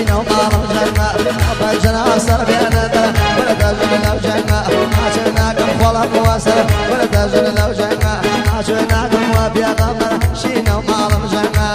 سينا ومالم جنة بجنا صار بيانا ولا تجن لو جنة عشناكم خلا مواسر ولا تجن لو جنة عشناكم وبيغمر سينا ومالم جنة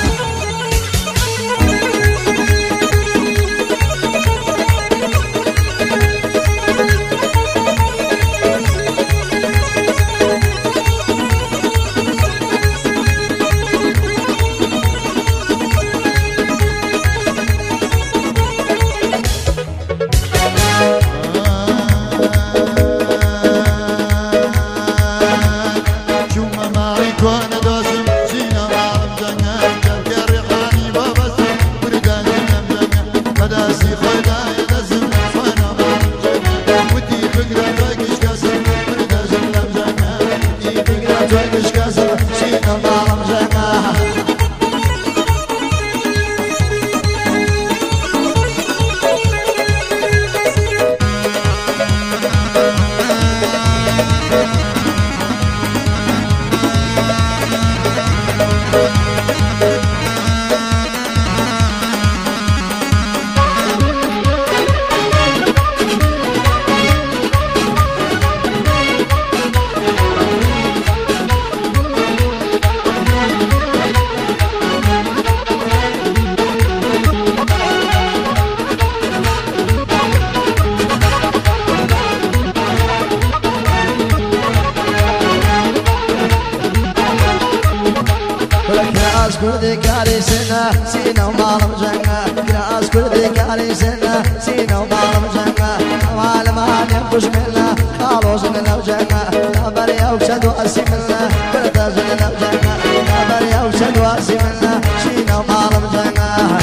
كل ذكاري سنة سينا ومالم جنة كلاس كل ذكاري سنة سينا ومالم جنة وعالم هاني انفش منا خالوز لو جنة نابريا وبشد واسي منا كل تازن لو جنة نابريا وبشد واسي منا سينا ومالم جنة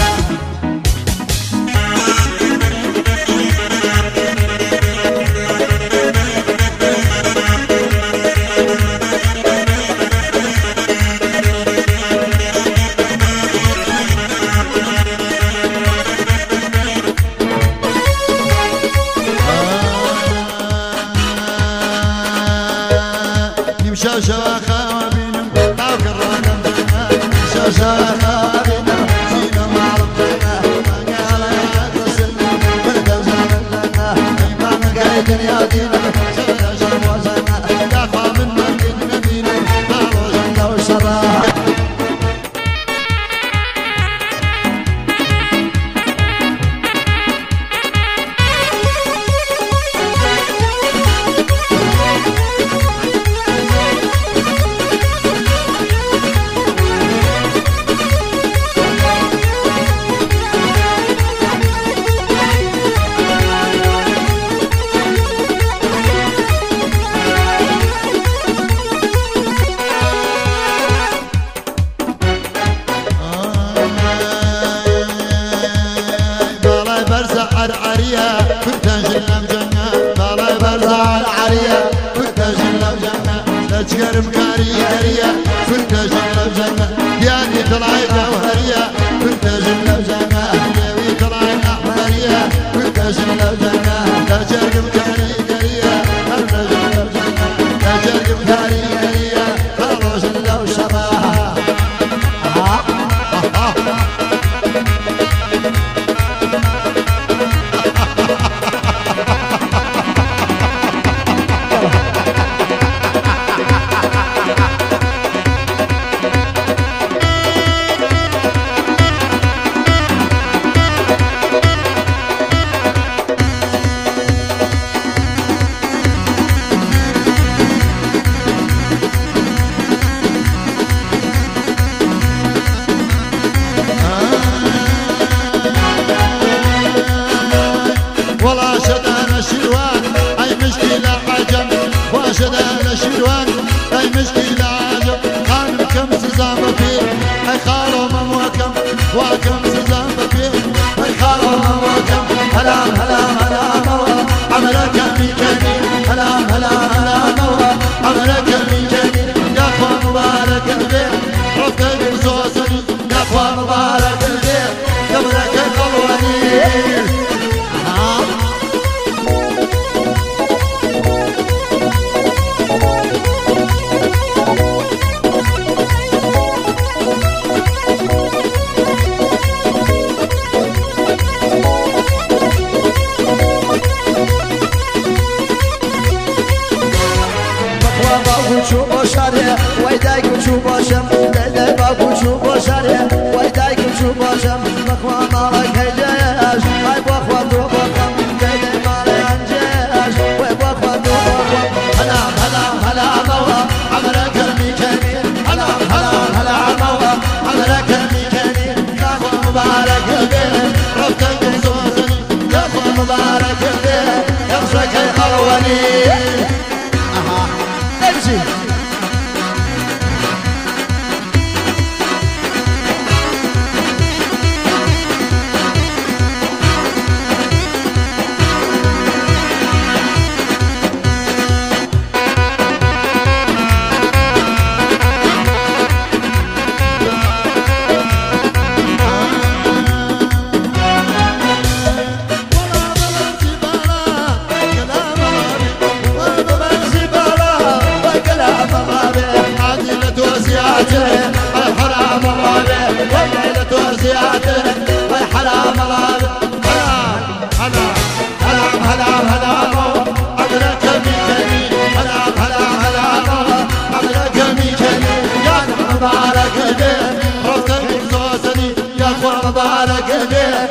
شاشا خوابينم طاو كرانم جنة شاشا خوابينم سينا معرم جنة قال يا تسلم من دوزان الجنة إمام قايد يا دينم شاشا وزنة دافع من مدين نبينم طالو جنة وشراح عريا كنت جنة جنة بالاي برزع العريا كنت جنة جنة تشكر مكاريا كنت جنة جنة يعني طلعت جوهريا كنت جنة جنة يوي طلعت أحمريا كنت جنة جنة تشكر مكاريا كنت جنة جنة تشكر مكاريا طلعوا جنة وشباب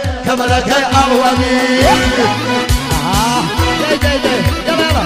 كملك أولي جاي جاي جاي يلا يلا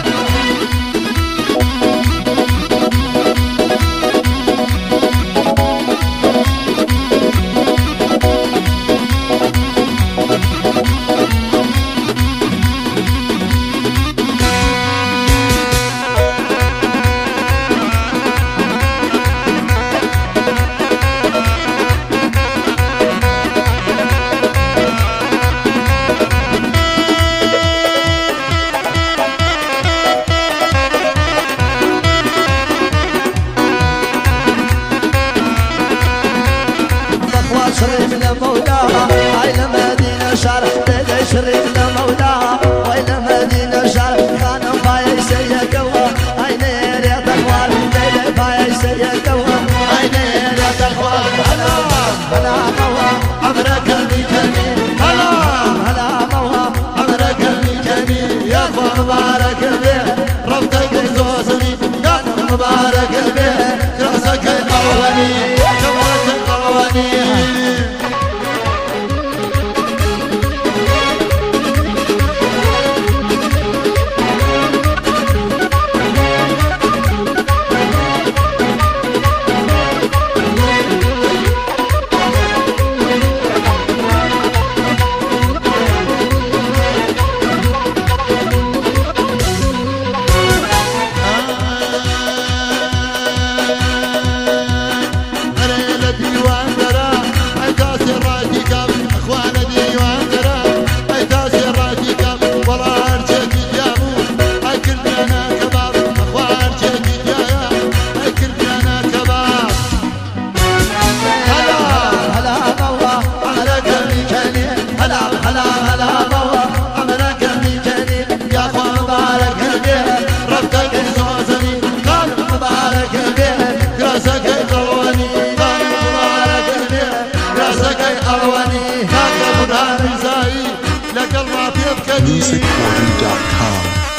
شريف لمولاها وإلى مدينة شرح بدي شريف لمولاها وإلى مدينة شرح كان باي سيكوا عيني يا تخوان بدي باي سيكوا عيني يا تخوان هلا هلا موها عمرك الميكاني هلا هلا موها عمرك الميكاني يا اخوان مبارك به ربطك زوزني كان مبارك به راسك الاولي كبرك الاولي musicquarry.com